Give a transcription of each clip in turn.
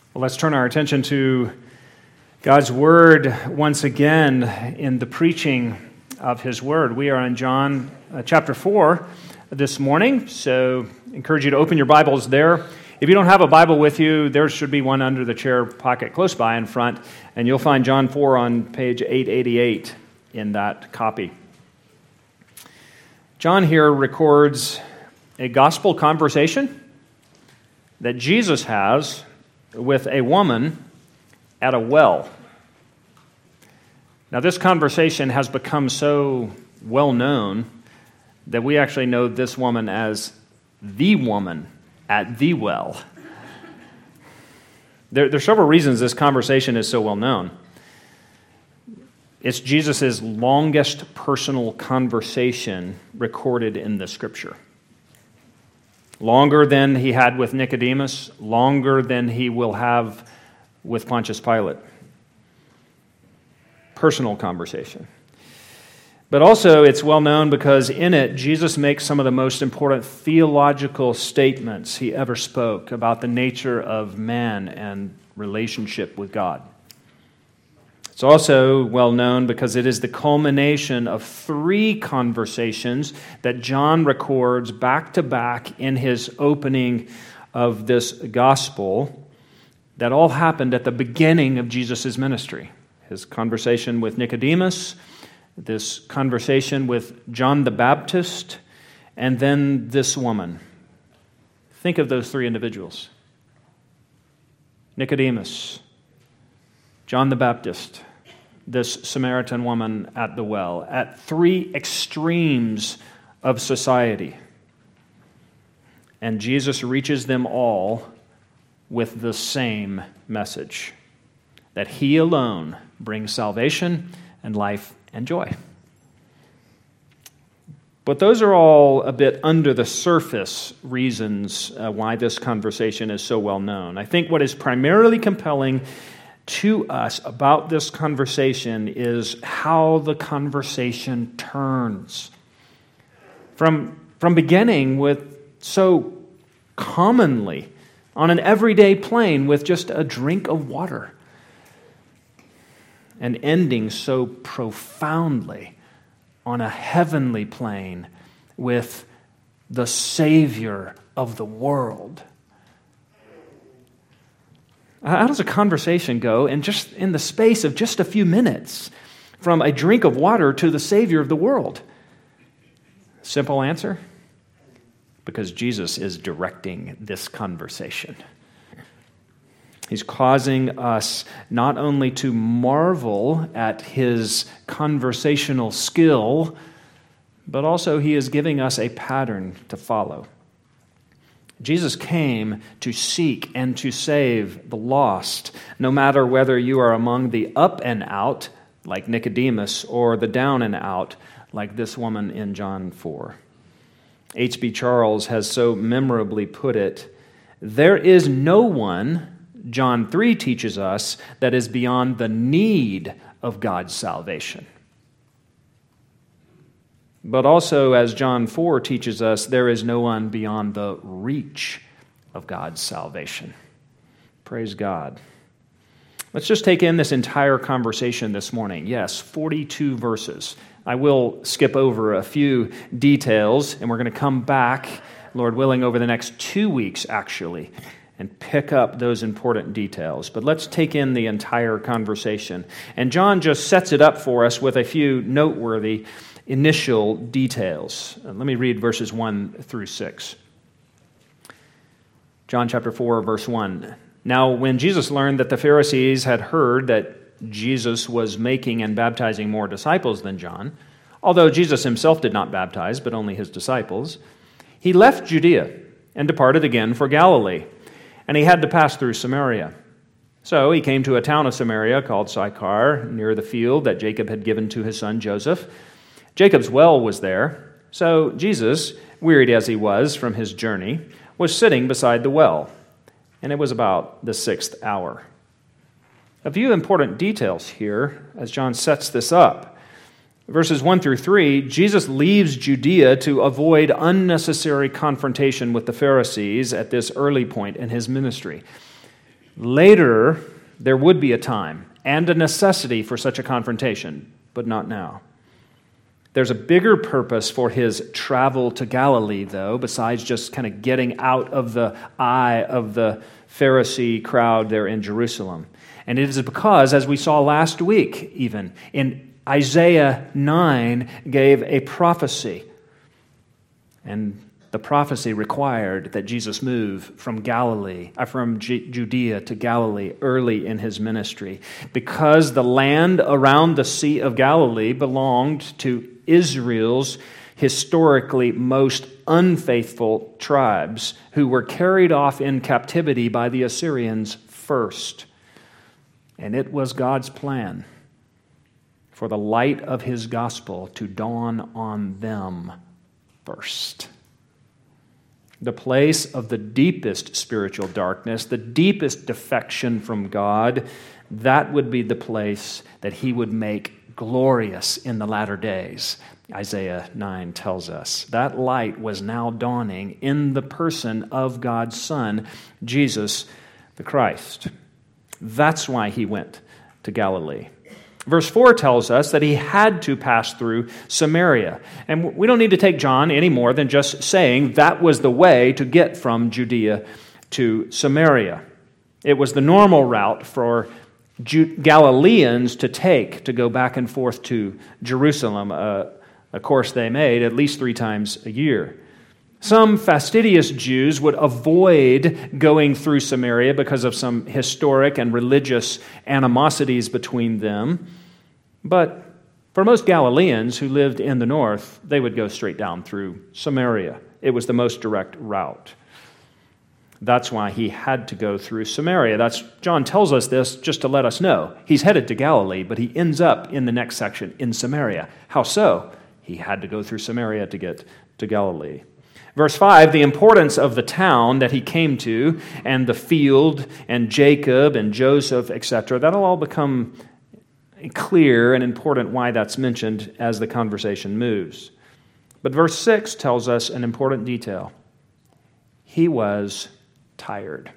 Well, let's turn our attention to God's Word once again in the preaching of His Word. We are in John chapter 4 this morning, so I encourage you to open your Bibles there. If you don't have a Bible with you, there should be one under the chair pocket close by in front, and you'll find John 4 on page 888 in that copy. John here records a gospel conversation that Jesus has with a woman at a well. Now, this conversation has become so well known that we actually know this woman as the woman at the well. There are several reasons this conversation is so well known. It's Jesus' longest personal conversation recorded in the Scripture. Longer than he had with Nicodemus, longer than he will have with Pontius Pilate. Personal conversation. But also it's well known because in it, Jesus makes some of the most important theological statements he ever spoke about the nature of man and relationship with God. It's also well known because it is the culmination of 3 conversations that John records back to back in his opening of this gospel that all happened at the beginning of Jesus' ministry. His conversation with Nicodemus, this conversation with John the Baptist, and then this woman. Think of those 3 individuals. Nicodemus, John the Baptist, this Samaritan woman at the well, at 3 extremes of society. And Jesus reaches them all with the same message, that He alone brings salvation and life and joy. But those are all a bit under the surface reasons why this conversation is so well known. I think what is primarily compelling to us about this conversation is how the conversation turns. From beginning with so commonly on an everyday plane with just a drink of water, and ending so profoundly on a heavenly plane with the Savior of the world. How does a conversation go in the space of just a few minutes from a drink of water to the Savior of the world? Simple answer: because Jesus is directing this conversation. He's causing us not only to marvel at His conversational skill, but also He is giving us a pattern to follow. Jesus came to seek and to save the lost, no matter whether you are among the up and out, like Nicodemus, or the down and out, like this woman in John 4. H.B. Charles has so memorably put it, "There is no one," John 3 teaches us, "that is beyond the need of God's salvation." But also, as John 4 teaches us, there is no one beyond the reach of God's salvation. Praise God. Let's just take in this entire conversation this morning. Yes, 42 verses. I will skip over a few details, and we're going to come back, Lord willing, over the next 2 weeks, actually, and pick up those important details. But let's take in the entire conversation. And John just sets it up for us with a few noteworthy initial details. Let me read verses 1 through 6. John chapter 4, verse 1. Now, when Jesus learned that the Pharisees had heard that Jesus was making and baptizing more disciples than John, although Jesus himself did not baptize, but only his disciples, he left Judea and departed again for Galilee, and he had to pass through Samaria. So he came to a town of Samaria called Sychar, near the field that Jacob had given to his son Joseph. Jacob's well was there, so Jesus, wearied as he was from his journey, was sitting beside the well, and it was about the 6th hour. A few important details here as John sets this up. Verses 1 through 3, Jesus leaves Judea to avoid unnecessary confrontation with the Pharisees at this early point in his ministry. Later, there would be a time and a necessity for such a confrontation, but not now. There's a bigger purpose for his travel to Galilee, though, besides just kind of getting out of the eye of the Pharisee crowd there in Jerusalem. And it is because, as we saw last week even, in Isaiah 9 gave a prophecy. And the prophecy required that Jesus move from Judea to Galilee early in his ministry, because the land around the Sea of Galilee belonged to Israel's historically most unfaithful tribes, who were carried off in captivity by the Assyrians first. And it was God's plan for the light of his gospel to dawn on them first. The place of the deepest spiritual darkness, the deepest defection from God, that would be the place that he would make glorious in the latter days. Isaiah 9 tells us that light was now dawning in the person of God's Son, Jesus the Christ. That's why he went to Galilee. Verse 4 tells us that he had to pass through Samaria. And we don't need to take John any more than just saying that was the way to get from Judea to Samaria. It was the normal route for Galileans to take to go back and forth to Jerusalem, a course they made at least 3 times a year. Some fastidious Jews would avoid going through Samaria because of some historic and religious animosities between them. But for most Galileans who lived in the north, they would go straight down through Samaria. It was the most direct route. That's why he had to go through Samaria. John tells us this just to let us know. He's headed to Galilee, but he ends up in the next section in Samaria. How so? He had to go through Samaria to get to Galilee. Verse 5, the importance of the town that he came to, and the field, and Jacob, and Joseph, etc., that'll all become clear and important why that's mentioned as the conversation moves. But verse 6 tells us an important detail. He was tired.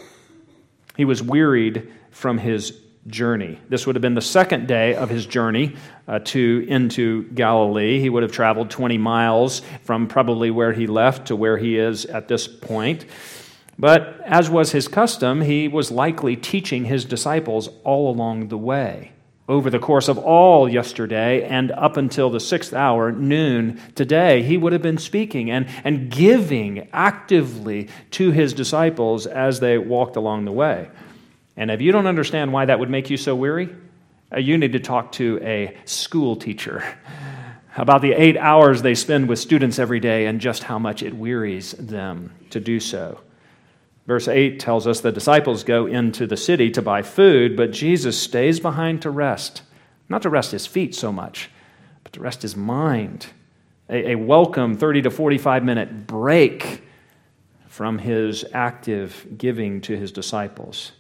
He was wearied from his journey. This would have been the second day of his journey into Galilee. He would have traveled 20 miles from probably where he left to where he is at this point. But as was his custom, he was likely teaching his disciples all along the way. Over the course of all yesterday and up until the 6th hour, noon today, he would have been speaking and giving actively to his disciples as they walked along the way. And if you don't understand why that would make you so weary, you need to talk to a school teacher about the 8 hours they spend with students every day and just how much it wearies them to do so. Verse 8 tells us the disciples go into the city to buy food, but Jesus stays behind to rest. Not to rest his feet so much, but to rest his mind. A welcome 30 to 45-minute break from his active giving to his disciples.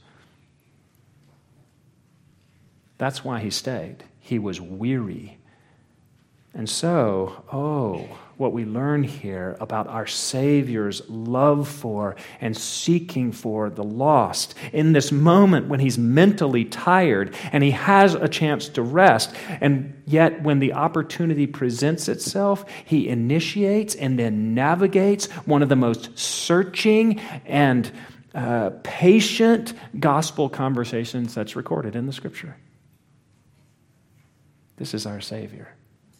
That's why he stayed. He was weary. And so, what we learn here about our Savior's love for and seeking for the lost in this moment when he's mentally tired and he has a chance to rest, and yet when the opportunity presents itself, he initiates and then navigates one of the most searching and patient gospel conversations that's recorded in the Scripture. This is our Savior.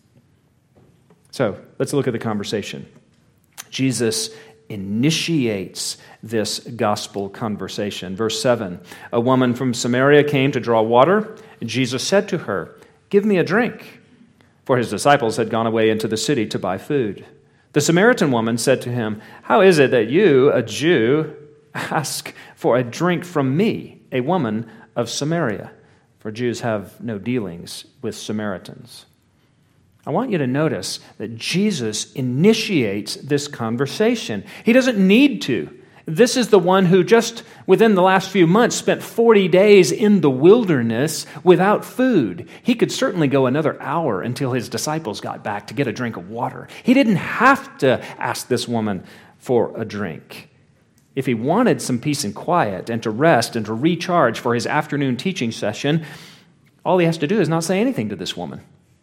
So let's look at the conversation. Jesus initiates this gospel conversation. Verse 7, a woman from Samaria came to draw water, and Jesus said to her, "Give me a drink," for his disciples had gone away into the city to buy food. The Samaritan woman said to him, "How is it that you, a Jew, ask for a drink from me, a woman of Samaria?" For Jews have no dealings with Samaritans. I want you to notice that Jesus initiates this conversation. He doesn't need to. This is the one who just within the last few months spent 40 days in the wilderness without food. He could certainly go another hour until his disciples got back to get a drink of water. He didn't have to ask this woman for a drink. If he wanted some peace and quiet and to rest and to recharge for his afternoon teaching session, all he has to do is not say anything to this woman.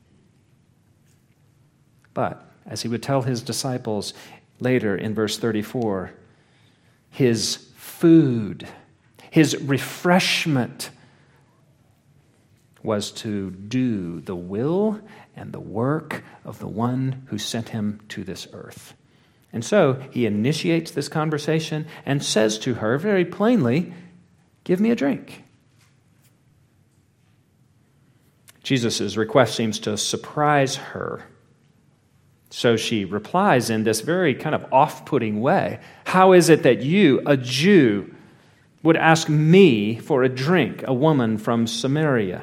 But, as he would tell his disciples later in verse 34, his food, his refreshment was to do the will and the work of the one who sent him to this earth. And so he initiates this conversation and says to her very plainly, "Give me a drink." Jesus' request seems to surprise her. So she replies in this very kind of off-putting way. "How is it that you, a Jew, would ask me for a drink, a woman from Samaria?"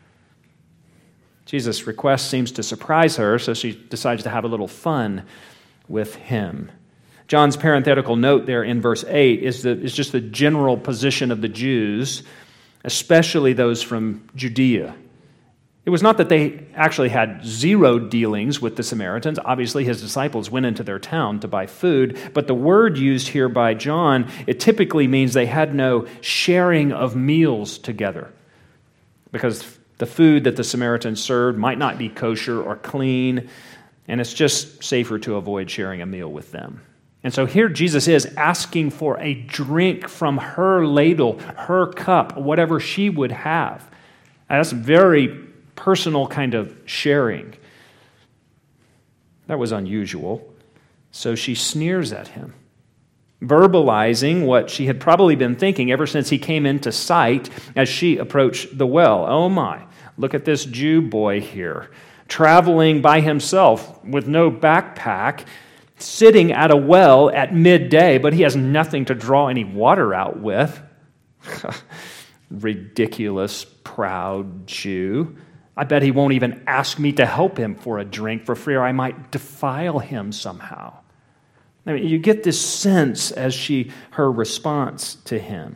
Jesus' request seems to surprise her, so she decides to have a little fun with him. John's parenthetical note there in verse 8 is just the general position of the Jews, especially those from Judea. It was not that they actually had zero dealings with the Samaritans. Obviously, his disciples went into their town to buy food, but the word used here by John, it typically means they had no sharing of meals together, because the food that the Samaritans served might not be kosher or clean, and it's just safer to avoid sharing a meal with them. And so here Jesus is asking for a drink from her ladle, her cup, whatever she would have. And that's very personal kind of sharing. That was unusual. So she sneers at him, verbalizing what she had probably been thinking ever since he came into sight as she approached the well. "Oh my, look at this Jew boy here, traveling by himself with no backpack, sitting at a well at midday, but he has nothing to draw any water out with." Ridiculous, proud Jew. "I bet he won't even ask me to help him for a drink for fear I might defile him somehow." I mean, you get this sense as her response to him.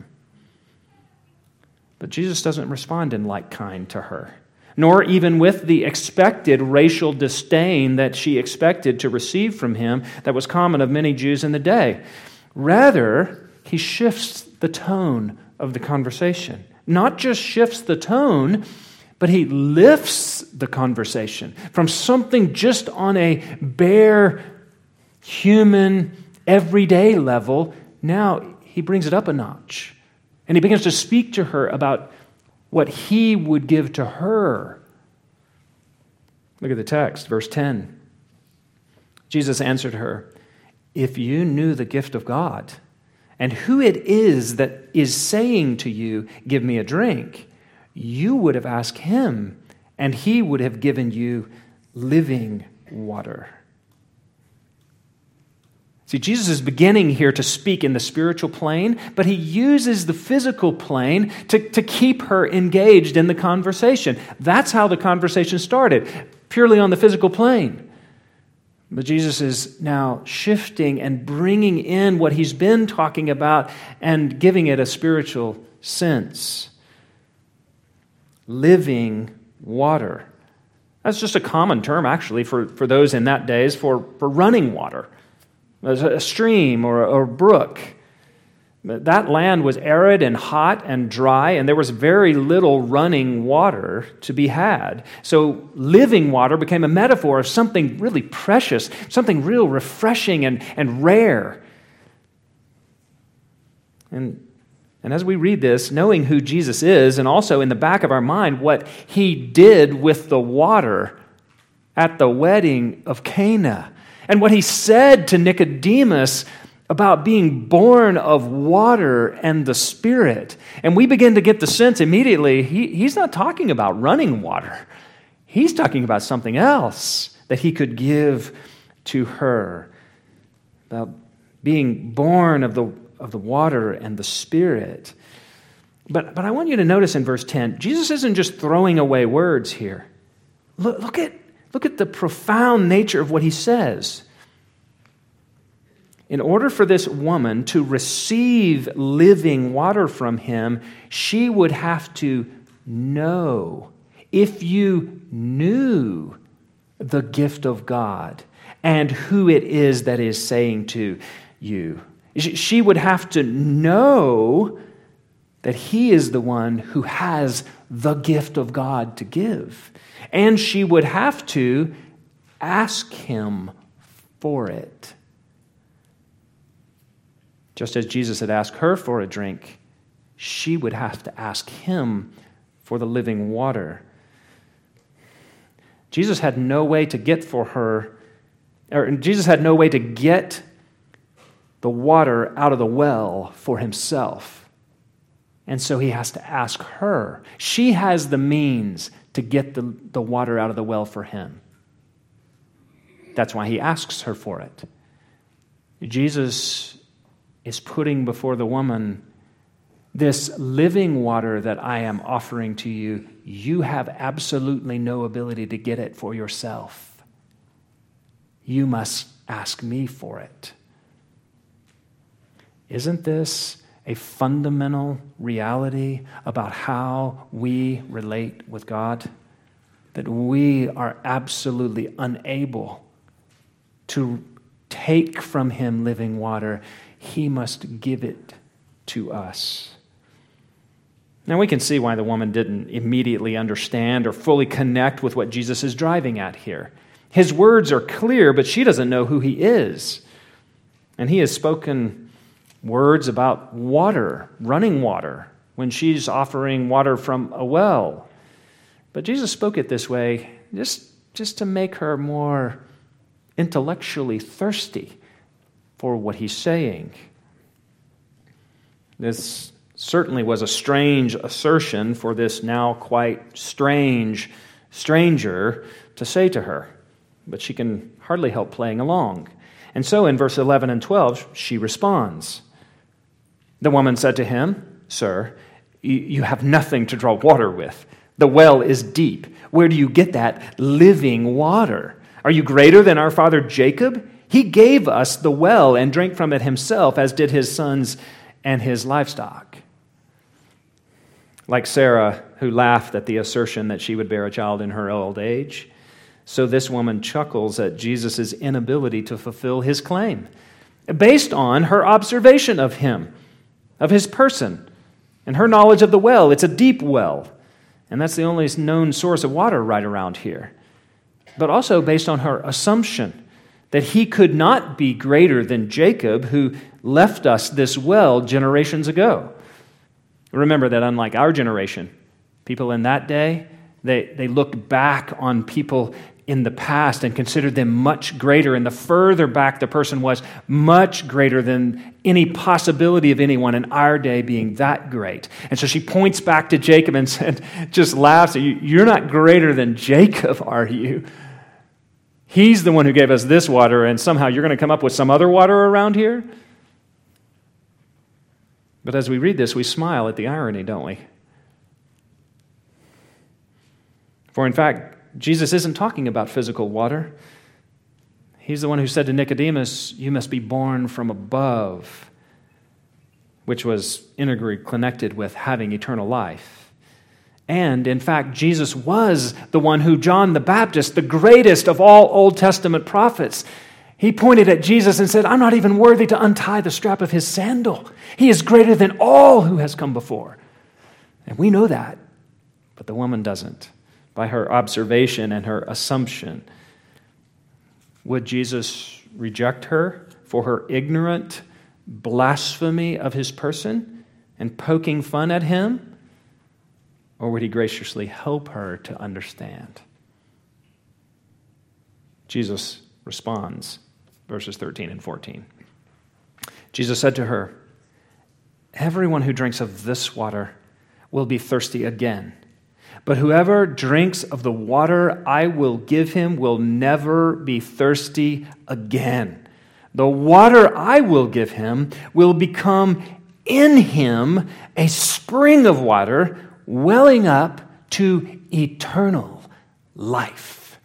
But Jesus doesn't respond in like kind to her, nor even with the expected racial disdain that she expected to receive from him that was common of many Jews in the day. Rather, he shifts the tone of the conversation. Not just shifts the tone, but he lifts the conversation from something just on a bare, human, everyday level. Now he brings it up a notch. And he begins to speak to her about what he would give to her. Look at the text, verse 10. Jesus answered her, "If you knew the gift of God and who it is that is saying to you, 'Give me a drink,' you would have asked him, and he would have given you living water." See, Jesus is beginning here to speak in the spiritual plane, but he uses the physical plane to keep her engaged in the conversation. That's how the conversation started, purely on the physical plane. But Jesus is now shifting and bringing in what he's been talking about and giving it a spiritual sense. Living water. That's just a common term, actually, for those in that days for running water. A stream or a brook. That land was arid and hot and dry, and there was very little running water to be had. So living water became a metaphor of something really precious, something real refreshing and rare. And as we read this, knowing who Jesus is, and also in the back of our mind what he did with the water at the wedding of Cana, and what he said to Nicodemus about being born of water and the Spirit. And we begin to get the sense immediately, he's not talking about running water. He's talking about something else that he could give to her, about being born of the water and the Spirit. But I want you to notice in verse 10, Jesus isn't just throwing away words here. Look at the profound nature of what he says. In order for this woman to receive living water from him, she would have to know. If you knew the gift of God and who it is that is saying to you. She would have to know that he is the one who has the gift of God to give. And she would have to ask him for it. Just as Jesus had asked her for a drink, she would have to ask him for the living water. Jesus had no way to get the water out of the well for himself. And so he has to ask her. She has the means to get the water out of the well for him. That's why he asks her for it. Jesus is putting before the woman, this living water that I am offering to you, you have absolutely no ability to get it for yourself. You must ask me for it. Isn't this a fundamental reality about how we relate with God? That we are absolutely unable to take from him living water. He must give it to us. Now we can see why the woman didn't immediately understand or fully connect with what Jesus is driving at here. His words are clear, but she doesn't know who he is. And he has spoken words about water, running water, when she's offering water from a well. But Jesus spoke it this way just to make her more intellectually thirsty for what he's saying. This certainly was a strange assertion for this now quite strange stranger to say to her, but she can hardly help playing along. And so in verse 11 and 12, she responds. The woman said to him, "Sir, you have nothing to draw water with. The well is deep. Where do you get that living water? Are you greater than our father Jacob? He gave us the well and drank from it himself, as did his sons and his livestock." Like Sarah, who laughed at the assertion that she would bear a child in her old age, so this woman chuckles at Jesus' inability to fulfill his claim, based on her observation of him, of his person, and her knowledge of the well. It's a deep well, and that's the only known source of water right around here. But also based on her assumption that he could not be greater than Jacob, who left us this well generations ago. Remember that unlike our generation, people in that day, they looked back on people in the past and considered them much greater, and the further back the person was, much greater than any possibility of anyone in our day being that great. And so she points back to Jacob and said, just laughs, "You're not greater than Jacob, are you? He's the one who gave us this water, and somehow you're going to come up with some other water around here?" But as we read this, we smile at the irony, don't we? For in fact, Jesus isn't talking about physical water. He's the one who said to Nicodemus, "You must be born from above," which was integrally connected with having eternal life. And in fact, Jesus was the one who John the Baptist, the greatest of all Old Testament prophets, he pointed at Jesus and said, "I'm not even worthy to untie the strap of his sandal. He is greater than all who has come before." And we know that, but the woman doesn't, by her observation and her assumption. Would Jesus reject her for her ignorant blasphemy of his person and poking fun at him? Or would he graciously help her to understand? Jesus responds, verses 13 and 14. Jesus said to her, "Everyone who drinks of this water will be thirsty again. But whoever drinks of the water I will give him will never be thirsty again. The water I will give him will become in him a spring of water welling up to eternal life."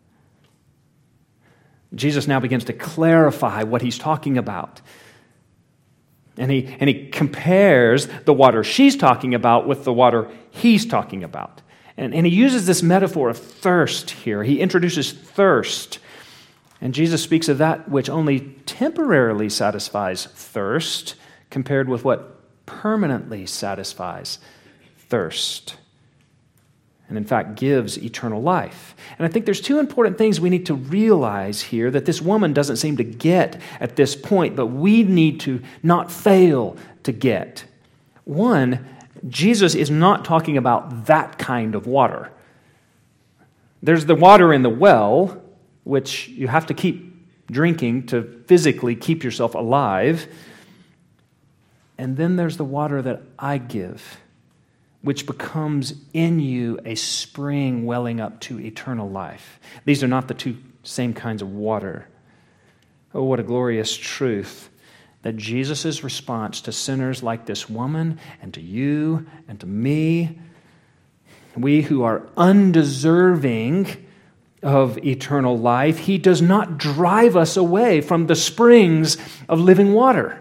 Jesus now begins to clarify what he's talking about. And he compares the water she's talking about with the water he's talking about. And he uses this metaphor of thirst here. He introduces thirst. And Jesus speaks of that which only temporarily satisfies thirst compared with what permanently satisfies thirst. And in fact gives eternal life. And I think there's two important things we need to realize here that this woman doesn't seem to get at this point, but we need to not fail to get. One, Jesus is not talking about that kind of water. There's the water in the well, which you have to keep drinking to physically keep yourself alive. And then there's the water that I give, which becomes in you a spring welling up to eternal life. These are not the two same kinds of water. Oh, what a glorious truth that Jesus' response to sinners like this woman and to you and to me, we who are undeserving of eternal life, he does not drive us away from the springs of living water.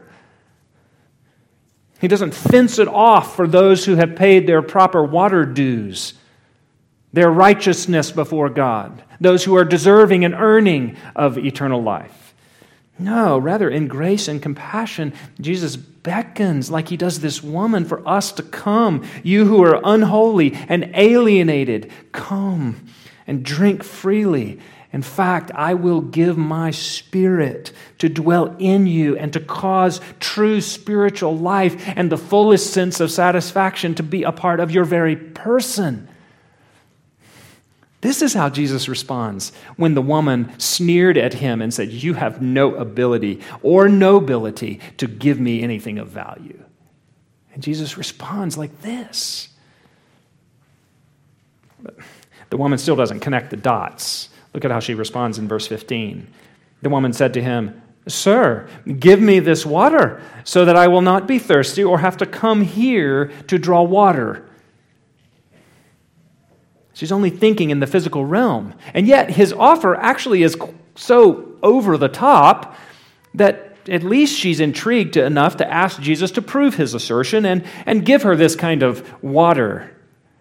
He doesn't fence it off for those who have paid their proper water dues, their righteousness before God, those who are deserving and earning of eternal life. No, rather in grace and compassion, Jesus beckons like he does this woman for us to come. You who are unholy and alienated, come and drink freely. In fact, I will give my Spirit to dwell in you and to cause true spiritual life and the fullest sense of satisfaction to be a part of your very person. This is how Jesus responds when the woman sneered at him and said, "You have no ability or nobility to give me anything of value." And Jesus responds like this. But the woman still doesn't connect the dots. Look at how she responds in verse 15. The woman said to him, "Sir, give me this water so that I will not be thirsty or have to come here to draw water." She's only thinking in the physical realm. And yet his offer actually is so over the top that at least she's intrigued enough to ask Jesus to prove his assertion and give her this kind of water.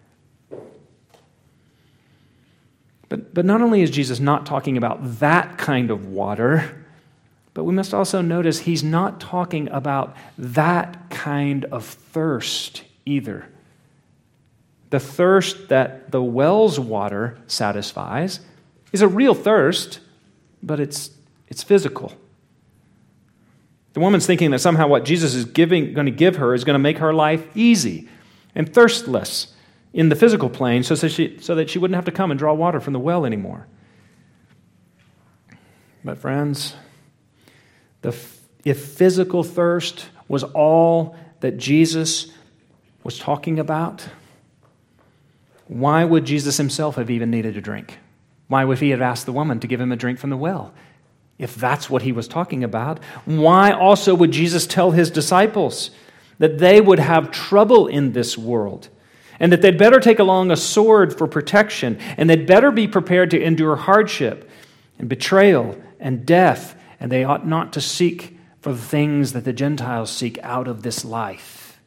But not only is Jesus not talking about that kind of water, but we must also notice he's not talking about that kind of thirst either. The thirst that the well's water satisfies is a real thirst, but it's physical. The woman's thinking that somehow what Jesus is going to give her is going to make her life easy and thirstless in the physical plane so that she wouldn't have to come and draw water from the well anymore. But friends, if physical thirst was all that Jesus was talking about, why would Jesus himself have even needed a drink? Why would he have asked the woman to give him a drink from the well? If that's what he was talking about, why also would Jesus tell his disciples that they would have trouble in this world and that they'd better take along a sword for protection and they'd better be prepared to endure hardship and betrayal and death, and they ought not to seek for the things that the Gentiles seek out of this life?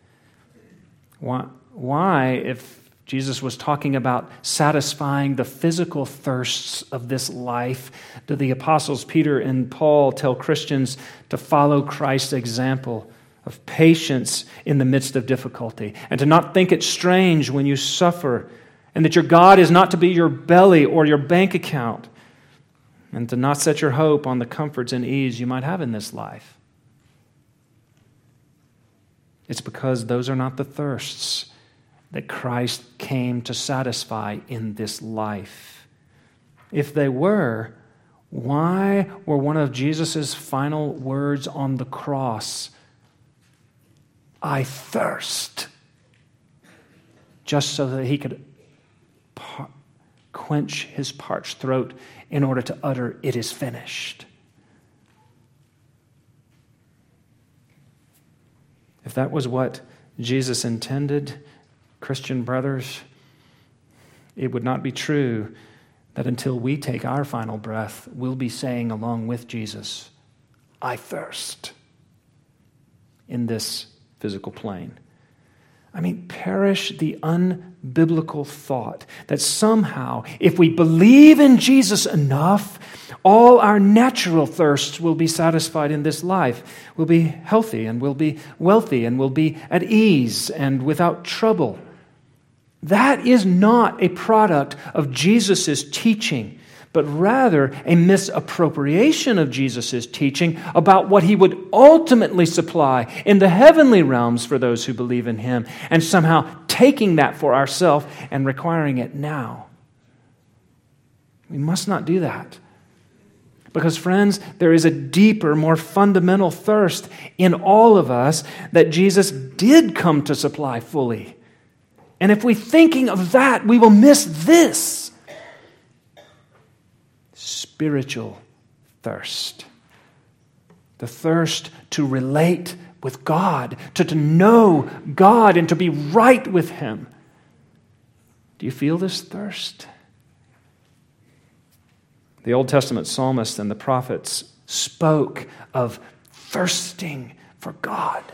Why, if Jesus was talking about satisfying the physical thirsts of this life, do the apostles Peter and Paul tell Christians to follow Christ's example of patience in the midst of difficulty, and to not think it strange when you suffer, and that your God is not to be your belly or your bank account, and to not set your hope on the comforts and ease you might have in this life? It's because those are not the thirsts that Christ came to satisfy in this life. If they were, why were one of Jesus' final words on the cross, "I thirst," just so that he could quench his parched throat in order to utter, "It is finished"? If that was what Jesus intended, Christian brothers, it would not be true that until we take our final breath, we'll be saying along with Jesus, "I thirst," in this physical plane. Perish the unbiblical thought that somehow, if we believe in Jesus enough, all our natural thirsts will be satisfied in this life. We'll be healthy and we'll be wealthy and we'll be at ease and without trouble. That is not a product of Jesus' teaching, but rather a misappropriation of Jesus' teaching about what he would ultimately supply in the heavenly realms for those who believe in him, and somehow taking that for ourselves and requiring it now. We must not do that. Because, friends, there is a deeper, more fundamental thirst in all of us that Jesus did come to supply fully. And if we're thinking of that, we will miss this. Spiritual thirst. The thirst to relate with God, to know God and to be right with him. Do you feel this thirst? The Old Testament psalmists and the prophets spoke of thirsting for God.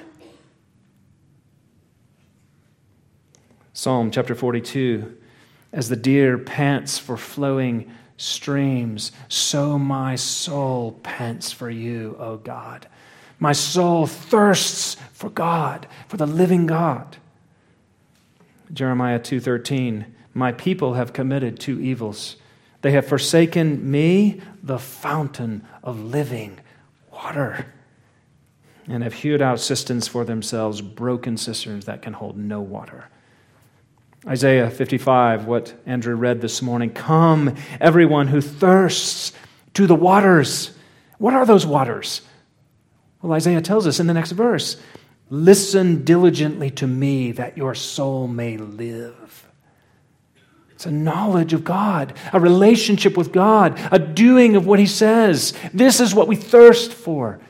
Psalm chapter 42, as the deer pants for flowing streams, so my soul pants for you, O God. My soul thirsts for God, for the living God. Jeremiah 2:13, my people have committed two evils. They have forsaken me, the fountain of living water, and have hewed out cisterns for themselves, broken cisterns that can hold no water. Isaiah 55, what Andrew read this morning. Come, everyone who thirsts, to the waters. What are those waters? Well, Isaiah tells us in the next verse, listen diligently to me that your soul may live. It's a knowledge of God, a relationship with God, a doing of what he says. This is what we thirst for.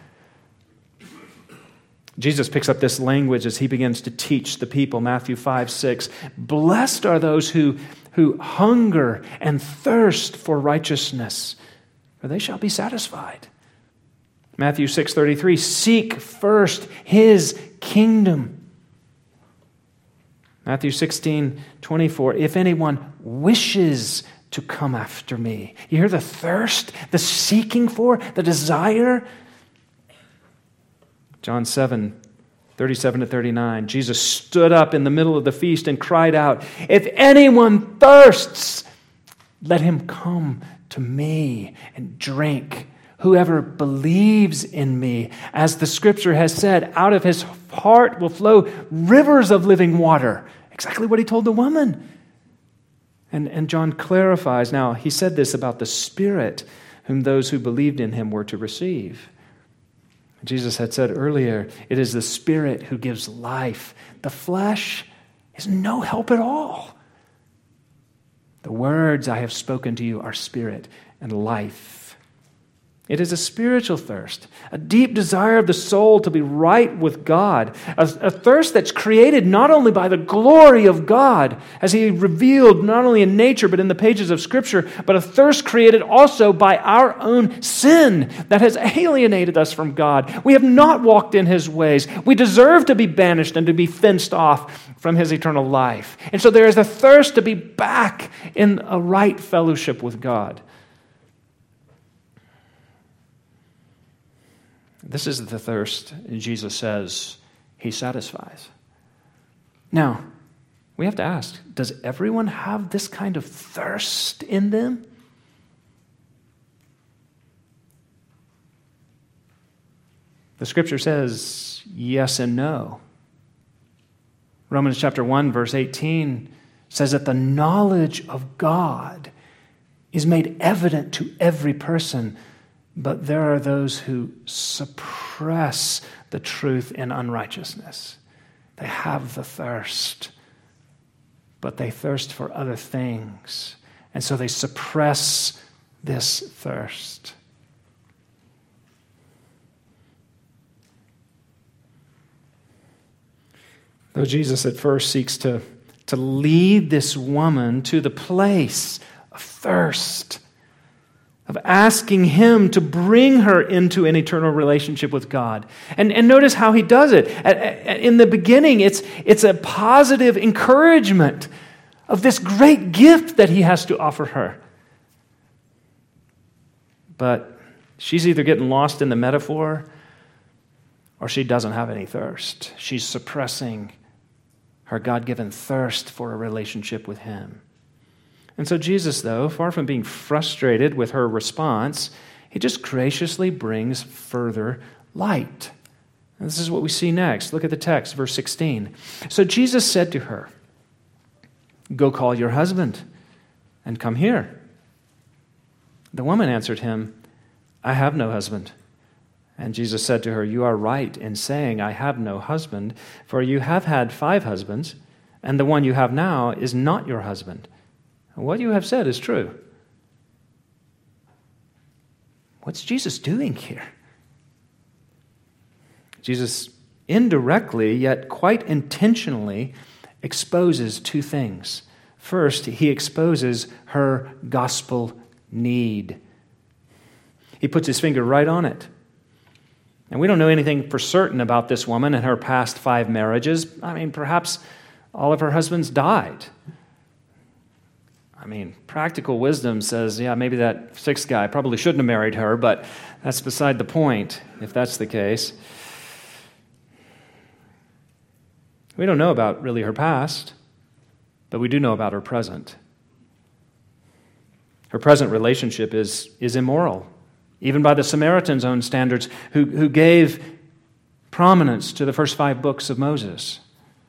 Jesus picks up this language as he begins to teach the people. Matthew 5:6. Blessed are those who hunger and thirst for righteousness, for they shall be satisfied. Matthew 6:33. Seek first his kingdom. Matthew 16:24. If anyone wishes to come after me. You hear the thirst, the seeking for, the desire. John 7:37-39, Jesus stood up in the middle of the feast and cried out, if anyone thirsts, let him come to me and drink. Whoever believes in me, as the scripture has said, out of his heart will flow rivers of living water. Exactly what he told the woman. And John clarifies, now he said this about the Spirit, whom those who believed in him were to receive. Jesus had said earlier, it is the Spirit who gives life. The flesh is no help at all. The words I have spoken to you are spirit and life. It is a spiritual thirst, a deep desire of the soul to be right with God, a thirst that's created not only by the glory of God, as he revealed not only in nature but in the pages of Scripture, but a thirst created also by our own sin that has alienated us from God. We have not walked in his ways. We deserve to be banished and to be fenced off from his eternal life. And so there is a thirst to be back in a right fellowship with God. This is the thirst Jesus says he satisfies. Now, we have to ask, does everyone have this kind of thirst in them? The scripture says yes and no. Romans chapter 1, verse 18 says that the knowledge of God is made evident to every person, but there are those who suppress the truth in unrighteousness. They have the thirst, but they thirst for other things. And so they suppress this thirst. Though Jesus at first seeks to lead this woman to the place of thirst, of asking Him to bring her into an eternal relationship with God. And notice how He does it. In the beginning, it's a positive encouragement of this great gift that He has to offer her. But she's either getting lost in the metaphor or she doesn't have any thirst. She's suppressing her God-given thirst for a relationship with Him. And so Jesus, though, far from being frustrated with her response, He just graciously brings further light. And this is what we see next. Look at the text, verse 16. So Jesus said to her, "Go call your husband and come here." The woman answered Him, "I have no husband." And Jesus said to her, "You are right in saying, 'I have no husband,' for you have had 5 husbands, and the one you have now is not your husband. What you have said is true." What's Jesus doing here? Jesus indirectly, yet quite intentionally, exposes 2 things. First, He exposes her gospel need. He puts His finger right on it. And we don't know anything for certain about this woman and her past 5 marriages. Perhaps all of her husbands died. Practical wisdom says, maybe that 6th guy probably shouldn't have married her, but that's beside the point, if that's the case. We don't know about really her past, but we do know about her present. Her present relationship is immoral, even by the Samaritan's own standards, who gave prominence to the first 5 books of Moses.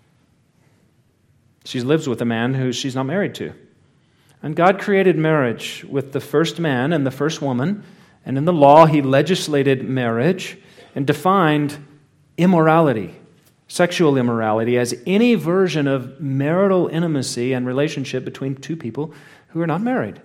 She lives with a man who she's not married to. And God created marriage with the first man and the first woman, and in the law He legislated marriage and defined immorality, sexual immorality, as any version of marital intimacy and relationship between 2 people who are not married.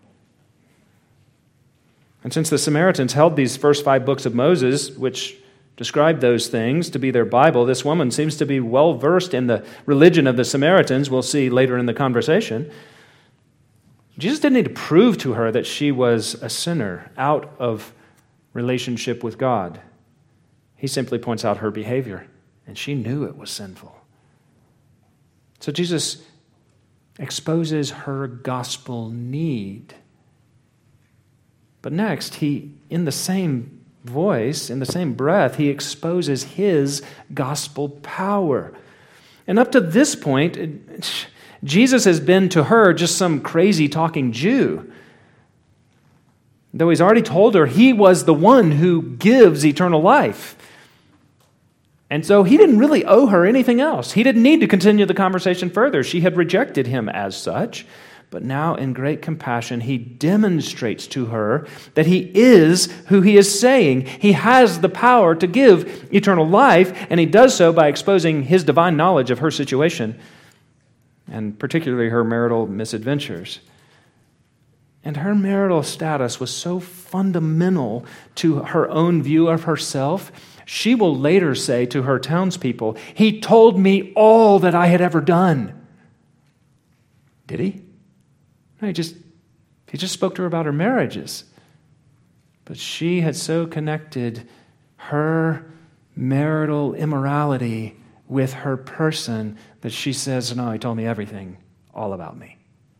And since the Samaritans held these first 5 books of Moses, which describe those things to be their Bible, this woman seems to be well versed in the religion of the Samaritans. We'll see later in the conversation. Jesus didn't need to prove to her that she was a sinner out of relationship with God. He simply points out her behavior, and she knew it was sinful. So Jesus exposes her gospel need. But next, He, in the same voice, in the same breath, He exposes His gospel power. And up to this point, Jesus has been to her just some crazy talking Jew. Though He's already told her He was the one who gives eternal life. And so He didn't really owe her anything else. He didn't need to continue the conversation further. She had rejected Him as such. But now, in great compassion, He demonstrates to her that He is who He is saying. He has the power to give eternal life, and He does so by exposing His divine knowledge of her situation, and particularly her marital misadventures. And her marital status was so fundamental to her own view of herself, she will later say to her townspeople, "He told me all that I had ever done." Did he? No, he just spoke to her about her marriages. But she had so connected her marital immorality with her person that she says, "No, he told me everything, all about me."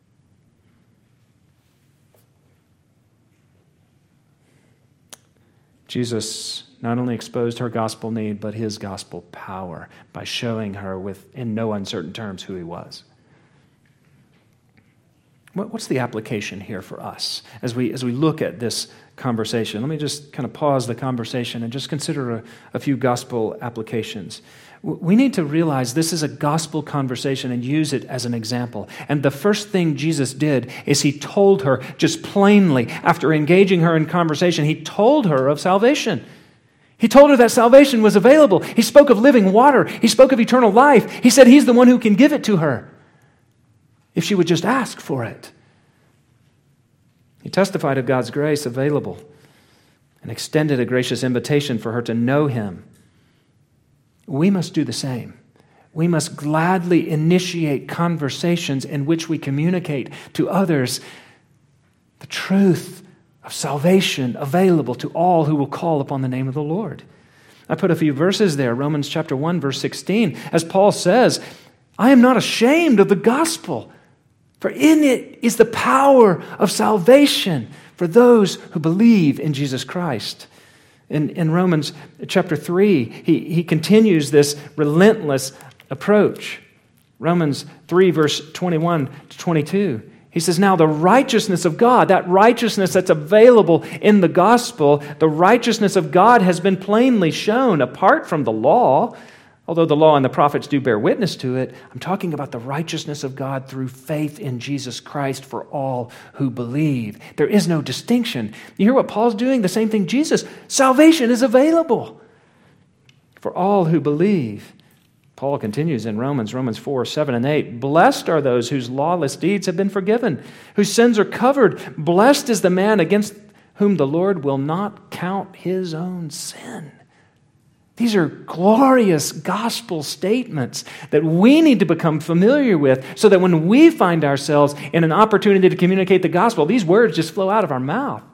Jesus not only exposed her gospel need, but His gospel power by showing her in no uncertain terms who He was. What's the application here for us as we look at this conversation? Let me just kind of pause the conversation and just consider a few gospel applications. We need to realize this is a gospel conversation and use it as an example. And the first thing Jesus did is He told her just plainly, after engaging her in conversation, He told her of salvation. He told her that salvation was available. He spoke of living water. He spoke of eternal life. He said He's the one who can give it to her if she would just ask for it. He testified of God's grace available and extended a gracious invitation for her to know Him. We must do the same. We must gladly initiate conversations in which we communicate to others the truth of salvation available to all who will call upon the name of the Lord. I put a few verses there, Romans chapter 1, verse 16, as Paul says, I am not ashamed of the gospel, for in it is the power of salvation for those who believe in Jesus Christ. In Romans chapter 3, he continues this relentless approach. Romans 3, verse 21 to 22. He says, now the righteousness of God, that righteousness that's available in the gospel, the righteousness of God has been plainly shown apart from the law. Although the law and the prophets do bear witness to it, I'm talking about the righteousness of God through faith in Jesus Christ for all who believe. There is no distinction. You hear what Paul's doing? The same thing Jesus. Salvation is available for all who believe. Paul continues in Romans 4, 7, and 8. Blessed are those whose lawless deeds have been forgiven, whose sins are covered. Blessed is the man against whom the Lord will not count his own sin. These are glorious gospel statements that we need to become familiar with so that when we find ourselves in an opportunity to communicate the gospel, these words just flow out of our mouth.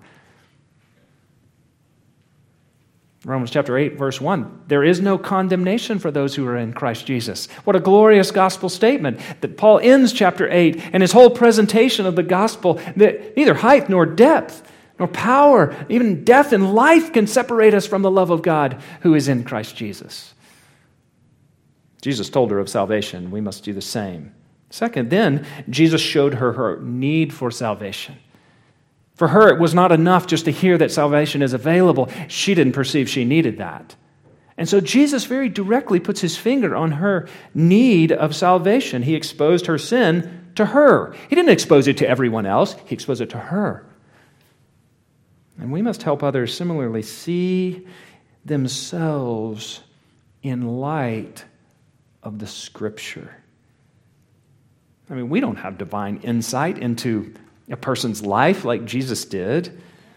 Romans chapter 8, verse 1, there is no condemnation for those who are in Christ Jesus. What a glorious gospel statement that Paul ends chapter 8 and his whole presentation of the gospel that neither height nor depth nor power, even death and life can separate us from the love of God who is in Christ Jesus. Jesus told her of salvation. We must do the same. Second, then, Jesus showed her need for salvation. For her, it was not enough just to hear that salvation is available. She didn't perceive she needed that. And so Jesus very directly puts his finger on her need of salvation. He exposed her sin to her. He didn't expose it to everyone else. He exposed it to her. And we must help others similarly see themselves in light of the Scripture. I mean, we don't have divine insight into a person's life like Jesus did.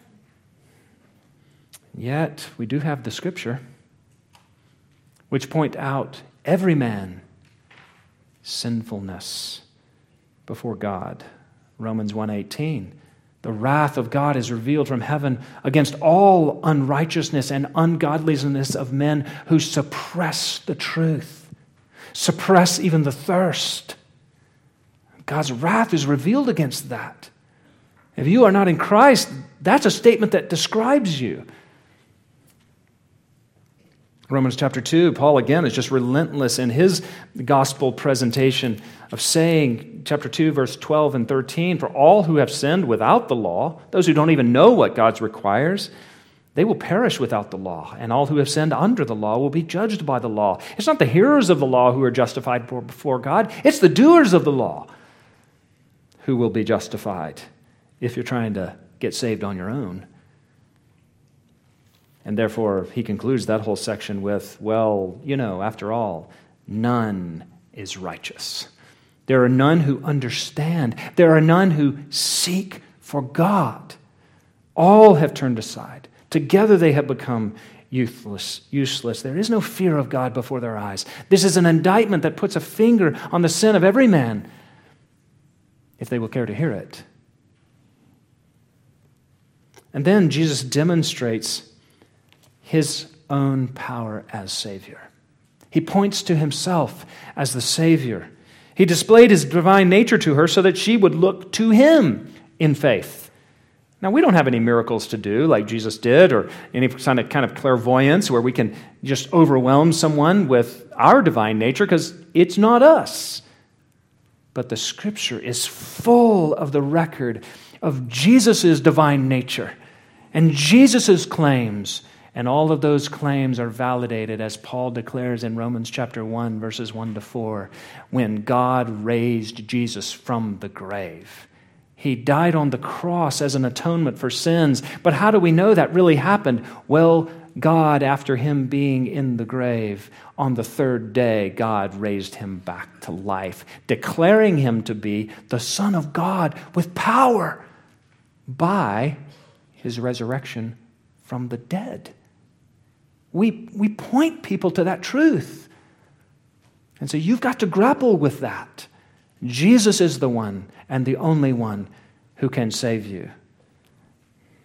Yet, we do have the Scripture, which point out every man's sinfulness before God. Romans 1:18. The wrath of God is revealed from heaven against all unrighteousness and ungodliness of men who suppress the truth, suppress even the thirst. God's wrath is revealed against that. If you are not in Christ, that's a statement that describes you. Romans chapter 2, Paul again is just relentless in his gospel presentation of saying, chapter 2, verse 12 and 13, for all who have sinned without the law, those who don't even know what God requires, they will perish without the law, and all who have sinned under the law will be judged by the law. It's not the hearers of the law who are justified before God, it's the doers of the law who will be justified if you're trying to get saved on your own. And therefore, he concludes that whole section with, well, after all, none is righteous. There are none who understand. There are none who seek for God. All have turned aside. Together they have become useless. There is no fear of God before their eyes. This is an indictment that puts a finger on the sin of every man, if they will care to hear it. And then Jesus demonstrates his own power as Savior. He points to himself as the Savior. He displayed his divine nature to her so that she would look to him in faith. Now, we don't have any miracles to do like Jesus did, or any kind of clairvoyance where we can just overwhelm someone with our divine nature, because it's not us. But the Scripture is full of the record of Jesus' divine nature and Jesus' claims. And all of those claims are validated, as Paul declares in Romans chapter 1, verses 1 to 4, when God raised Jesus from the grave. He died on the cross as an atonement for sins. But how do we know that really happened? Well, God, after him being in the grave, on the third day, God raised him back to life, declaring him to be the Son of God with power by his resurrection from the dead. We point people to that truth. And so you've got to grapple with that. Jesus is the one and the only one who can save you.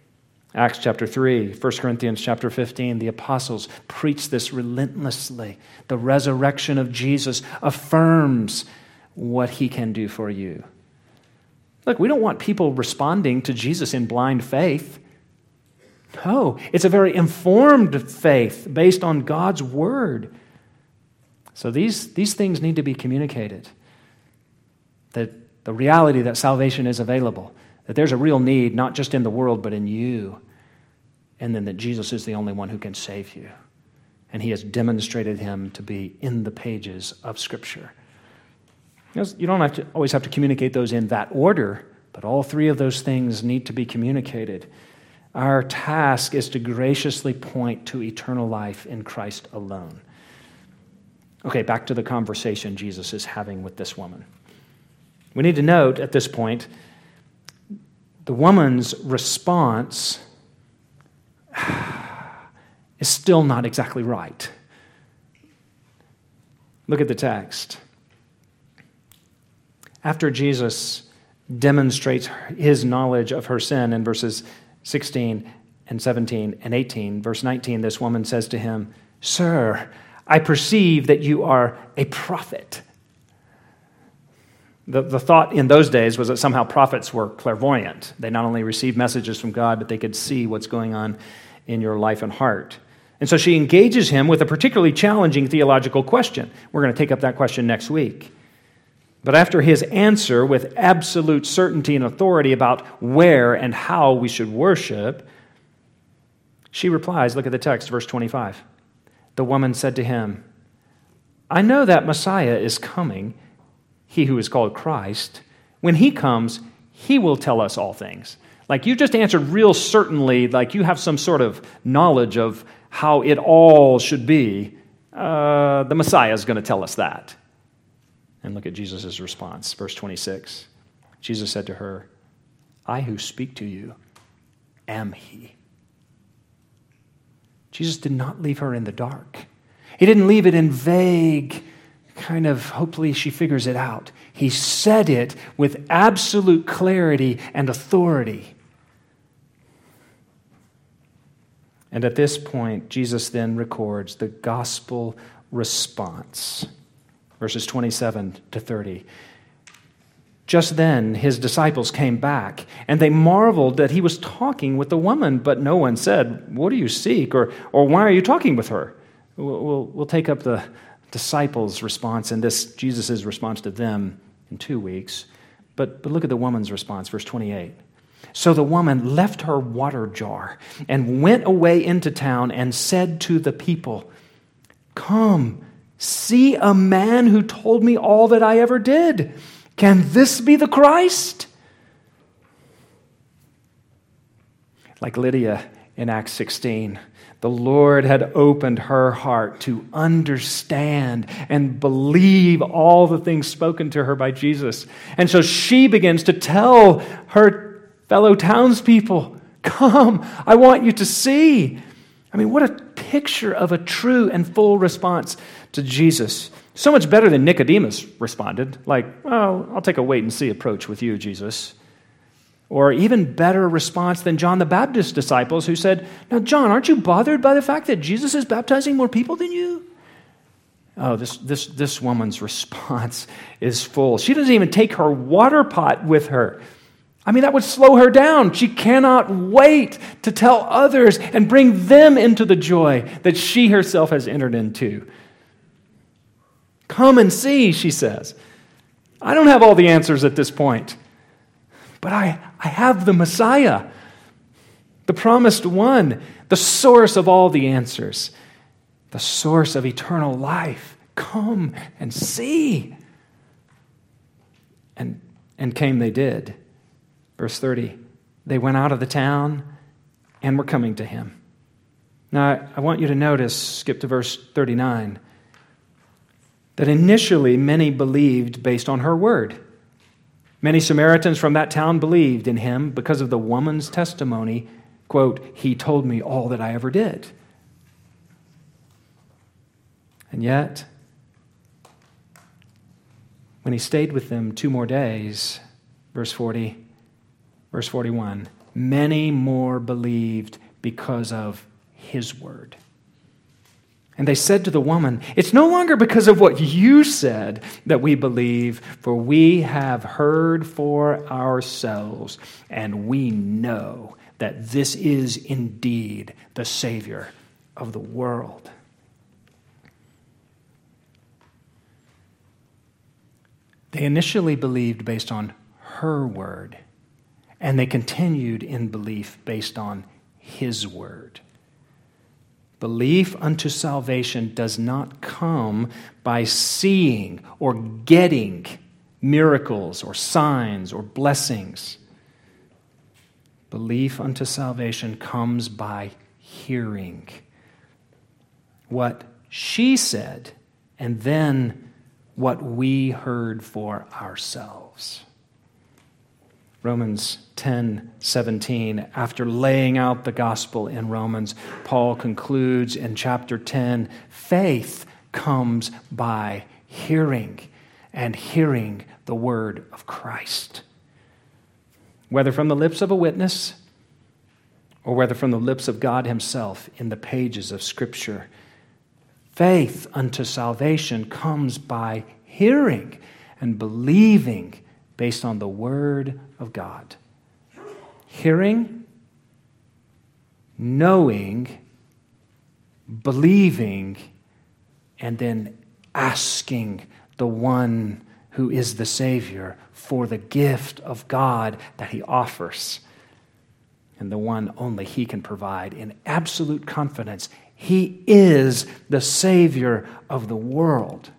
Acts chapter 3, 1 Corinthians chapter 15, the apostles preach this relentlessly. The resurrection of Jesus affirms what he can do for you. Look, we don't want people responding to Jesus in blind faith. No, it's a very informed faith based on God's word. So these things need to be communicated. That the reality that salvation is available, that there's a real need, not just in the world, but in you. And then that Jesus is the only one who can save you. And he has demonstrated him to be in the pages of Scripture. You don't always have to communicate those in that order, but all three of those things need to be communicated. Our task is to graciously point to eternal life in Christ alone. Okay, back to the conversation Jesus is having with this woman. We need to note at this point, the woman's response is still not exactly right. Look at the text. After Jesus demonstrates his knowledge of her sin in verses 16 and 17 and 18, verse 19, this woman says to him, "Sir, I perceive that you are a prophet." The thought in those days was that somehow prophets were clairvoyant. They not only received messages from God, but they could see what's going on in your life and heart. And so she engages him with a particularly challenging theological question. We're going to take up that question next week. But after his answer with absolute certainty and authority about where and how we should worship, she replies, look at the text, verse 25. The woman said to him, "I know that Messiah is coming, he who is called Christ. When he comes, he will tell us all things." Like you just answered real certainly, like you have some sort of knowledge of how it all should be. The Messiah is going to tell us that. And look at Jesus' response, verse 26. Jesus said to her, "I who speak to you am he." Jesus did not leave her in the dark. He didn't leave it in vague, kind of, hopefully she figures it out. He said it with absolute clarity and authority. And at this point, Jesus then records the gospel response. Verses 27 to 30. Just then, his disciples came back, and they marveled that he was talking with the woman, but no one said, "What do you seek?" or "Why are you talking with her?" We'll take up the disciples' response and this Jesus' response to them in 2 weeks. But look at the woman's response, verse 28. So the woman left her water jar and went away into town and said to the people, "Come, see a man who told me all that I ever did. Can this be the Christ?" Like Lydia in Acts 16, the Lord had opened her heart to understand and believe all the things spoken to her by Jesus. And so she begins to tell her fellow townspeople, "Come, I want you to see." I mean, what a picture of a true and full response to Jesus. So much better than Nicodemus responded, like, "Well, I'll take a wait and see approach with you, Jesus." Or even better response than John the Baptist's disciples who said, "Now, John, aren't you bothered by the fact that Jesus is baptizing more people than you?" Oh, this woman's response is full. She doesn't even take her water pot with her. I mean, that would slow her down. She cannot wait to tell others and bring them into the joy that she herself has entered into. "Come and see," she says. "I don't have all the answers at this point, but I have the Messiah, the promised one, the source of all the answers, the source of eternal life. Come and see." And came they did. Verse 30, they went out of the town and were coming to him. Now, I want you to notice, skip to verse 39, that initially many believed based on her word. Many Samaritans from that town believed in him because of the woman's testimony, quote, "He told me all that I ever did." And yet, when he stayed with them 2 more days, verse 40, verse 41, many more believed because of his word. And they said to the woman, "It's no longer because of what you said that we believe, for we have heard for ourselves, and we know that this is indeed the Savior of the world." They initially believed based on her word, and they continued in belief based on his word. Belief unto salvation does not come by seeing or getting miracles or signs or blessings. Belief unto salvation comes by hearing what she said and then what we heard for ourselves. Romans 10:17, after laying out the gospel in Romans, Paul concludes in chapter 10, faith comes by hearing, and hearing the word of Christ. Whether from the lips of a witness or whether from the lips of God himself in the pages of Scripture, faith unto salvation comes by hearing and believing based on the word of God. Hearing, knowing, believing, and then asking the one who is the Savior for the gift of God that he offers, and the one only he can provide in absolute confidence. He is the Savior of the world.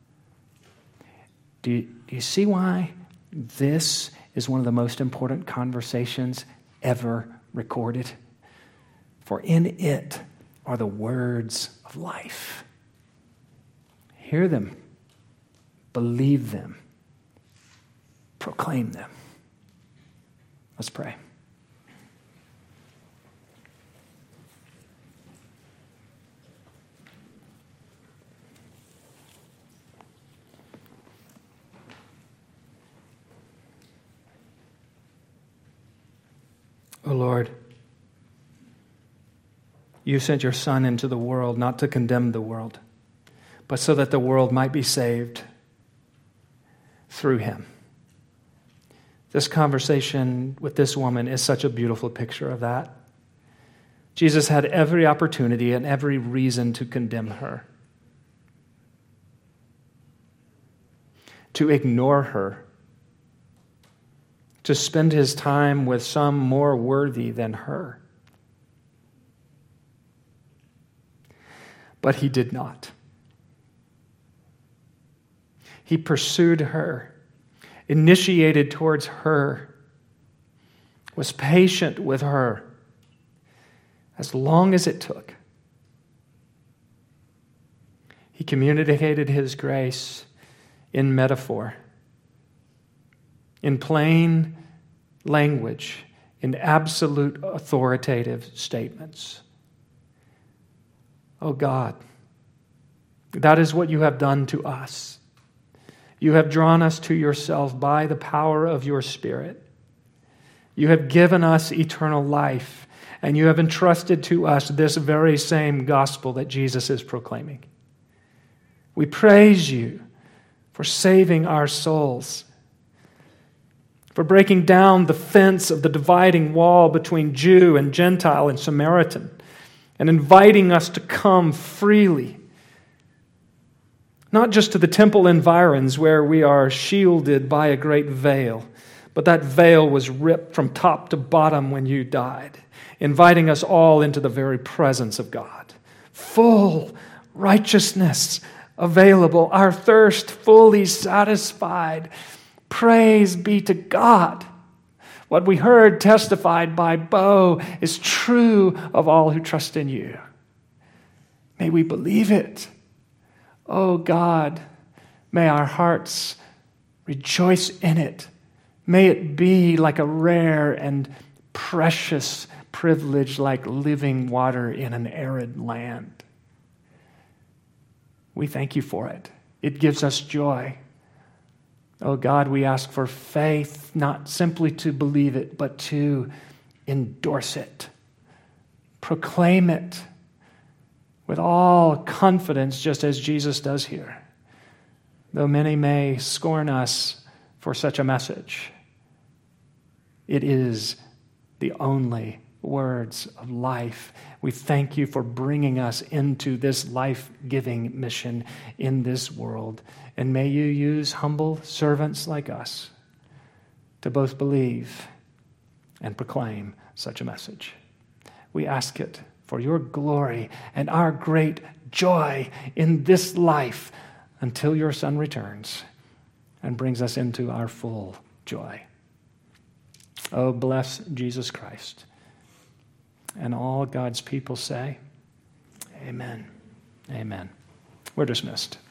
Do you see why this is one of the most important conversations ever recorded? For in it are the words of life. Hear them, believe them, proclaim them. Let's pray. O Lord, you sent your Son into the world not to condemn the world, but so that the world might be saved through him. This conversation with this woman is such a beautiful picture of that. Jesus had every opportunity and every reason to condemn her, to ignore her, to spend his time with some more worthy than her. But he did not. He pursued her, initiated towards her, was patient with her as long as it took. He communicated his grace in metaphor, in plain language, in absolute authoritative statements. Oh God, that is what you have done to us. You have drawn us to yourself by the power of your Spirit. You have given us eternal life, and you have entrusted to us this very same gospel that Jesus is proclaiming. We praise you for saving our souls, for breaking down the fence of the dividing wall between Jew and Gentile and Samaritan, and inviting us to come freely, not just to the temple environs where we are shielded by a great veil, but that veil was ripped from top to bottom when you died, inviting us all into the very presence of God. Full righteousness available, our thirst fully satisfied. Praise be to God. What we heard testified by Bo is true of all who trust in you. May we believe it. Oh God, may our hearts rejoice in it. May it be like a rare and precious privilege, like living water in an arid land. We thank you for it. It gives us joy. Oh God, we ask for faith, not simply to believe it, but to endorse it. Proclaim it with all confidence, just as Jesus does here. Though many may scorn us for such a message, it is the only words of life. We thank you for bringing us into this life-giving mission in this world. And may you use humble servants like us to both believe and proclaim such a message. We ask it for your glory and our great joy in this life until your Son returns and brings us into our full joy. Oh, bless Jesus Christ. And all God's people say, amen. Amen. We're dismissed.